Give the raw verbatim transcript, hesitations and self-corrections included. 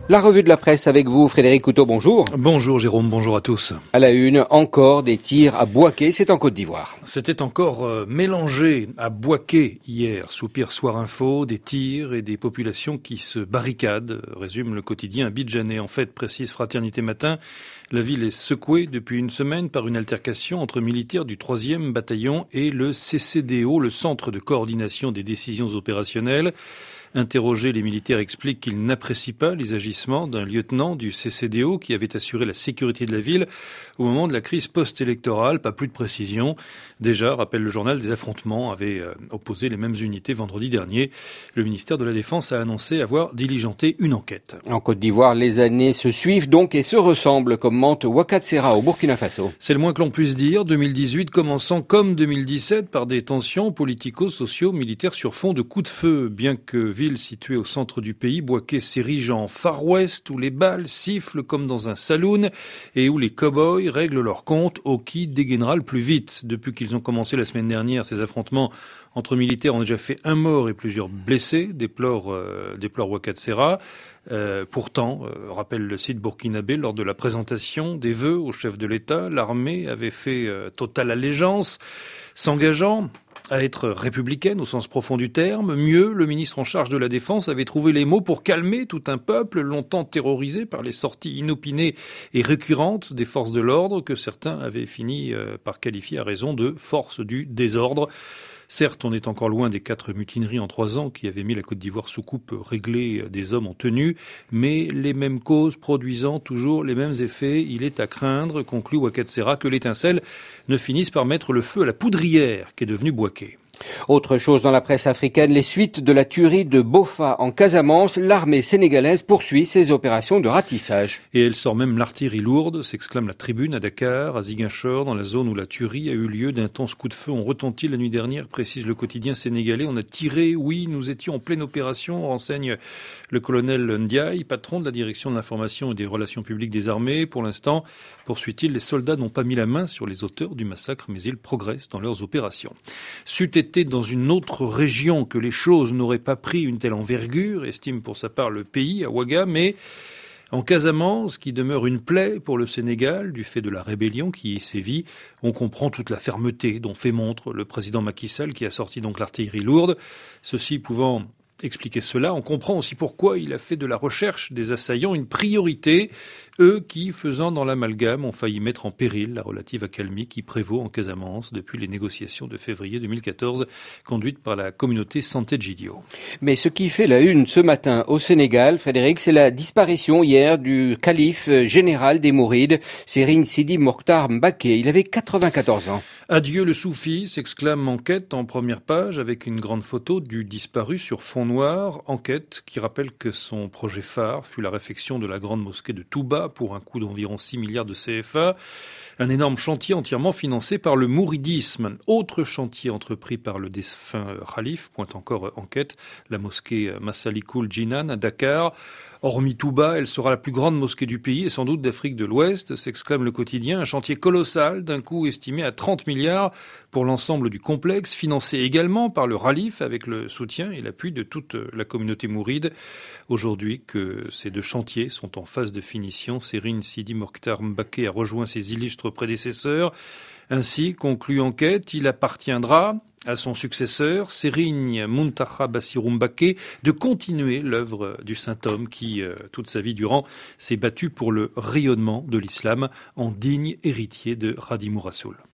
La revue de la presse avec vous, Frédéric Couteau, bonjour. Bonjour Jérôme, bonjour à tous. À la une, encore des tirs à Bouaké, c'est en Côte d'Ivoire. C'était encore euh, mélangé à Bouaké hier, soupir Soir Info, des tirs et des populations qui se barricadent, résume le quotidien abidjanais. En fait, précise Fraternité Matin, la ville est secouée depuis une semaine par une altercation entre militaires du troisième bataillon et le C C D O, le Centre de coordination des décisions opérationnelles. Interrogés, les militaires expliquent qu'ils n'apprécient pas les agissements d'un lieutenant du C C D O qui avait assuré la sécurité de la ville au moment de la crise post-électorale. Pas plus de précision. Déjà, rappelle le journal, des affrontements avaient opposé les mêmes unités vendredi dernier. Le ministère de la Défense a annoncé avoir diligenté une enquête. En Côte d'Ivoire, les années se suivent donc et se ressemblent, commente Ouakhatsera au Burkina Faso. C'est le moins que l'on puisse dire. deux mille dix-huit commençant comme deux mille dix-sept par des tensions politico-socio-militaires sur fond de coups de feu. Bien que ville située au centre du pays, Bouaké s'érige en Far West où les balles sifflent comme dans un saloon et où les cow-boys règlent leur compte au qui dégainera le plus vite. Depuis qu'ils ont commencé la semaine dernière, ces affrontements entre militaires ont déjà fait un mort et plusieurs blessés, déplore, euh, déplore Ouakhatsera. Euh, pourtant, euh, rappelle le site burkinabé, lors de la présentation des vœux au chef de l'État, l'armée avait fait euh, totale allégeance, s'engageant à être républicaine au sens profond du terme. Mieux, le ministre en charge de la Défense avait trouvé les mots pour calmer tout un peuple longtemps terrorisé par les sorties inopinées et récurrentes des forces de l'ordre que certains avaient fini par qualifier à raison de force du désordre. Certes, on est encore loin des quatre mutineries en trois ans qui avaient mis la Côte d'Ivoire sous coupe réglée des hommes en tenue, mais les mêmes causes produisant toujours les mêmes effets, il est à craindre, conclut Ouakhatsera, que l'étincelle ne finisse par mettre le feu à la poudrière qu'est devenue Bouaké. Autre chose dans la presse africaine, les suites de la tuerie de Bofa en Casamance, l'armée sénégalaise poursuit ses opérations de ratissage. Et elle sort même l'artillerie lourde, s'exclame la Tribune à Dakar, à Ziguinchor, dans la zone où la tuerie a eu lieu. D'intenses coups de feu ont retenti la nuit dernière, précise le quotidien sénégalais. On a tiré, oui, nous étions en pleine opération, renseigne le colonel Ndiaye, patron de la direction de l'information et des relations publiques des armées. Pour l'instant, poursuit-il, les soldats n'ont pas mis la main sur les auteurs du massacre, mais ils progressent dans leurs opérations. C'eût été dans une autre région que les choses n'auraient pas pris une telle envergure, estime pour sa part le pays, à Ouaga, mais en Casamance, qui demeure une plaie pour le Sénégal, du fait de la rébellion qui y sévit, on comprend toute la fermeté dont fait montre le président Macky Sall, qui a sorti donc l'artillerie lourde. Ceci pouvant expliquer cela, on comprend aussi pourquoi il a fait de la recherche des assaillants une priorité, eux qui, faisant dans l'amalgame, ont failli mettre en péril la relative accalmie qui prévaut en Casamance depuis les négociations de février deux mille quatorze conduites par la communauté Santé Djidio. Mais ce qui fait la une ce matin au Sénégal, Frédéric, c'est la disparition hier du calife général des Mourides, Serigne Sidi Mokhtar Mbacké. Il avait quatre-vingt-quatorze ans. Adieu le soufi, s'exclame Enquête en première page avec une grande photo du disparu sur fond noir. Enquête qui rappelle que son projet phare fut la réfection de la grande mosquée de Touba pour un coût d'environ six milliards de C F A. Un énorme chantier entièrement financé par le mouridisme. Autre chantier entrepris par le défunt Khalif, pointe encore Enquête, la mosquée Massalikul Jinan à Dakar. Hormis Touba, elle sera la plus grande mosquée du pays et sans doute d'Afrique de l'Ouest, s'exclame le quotidien. Un chantier colossal, d'un coût estimé à trente milliards pour l'ensemble du complexe, financé également par le Khalif avec le soutien et l'appui de toute la communauté mouride. Aujourd'hui que ces deux chantiers sont en phase de finition, Serigne Sidi Mokhtar Mbacké a rejoint ses illustres prédécesseurs. Ainsi, conclut Enquête, il appartiendra à son successeur, Serigne Mountakha Bassirou Mbacké, de continuer l'œuvre du saint homme qui, euh, toute sa vie durant, s'est battu pour le rayonnement de l'islam en digne héritier de Khadimou Rassoul.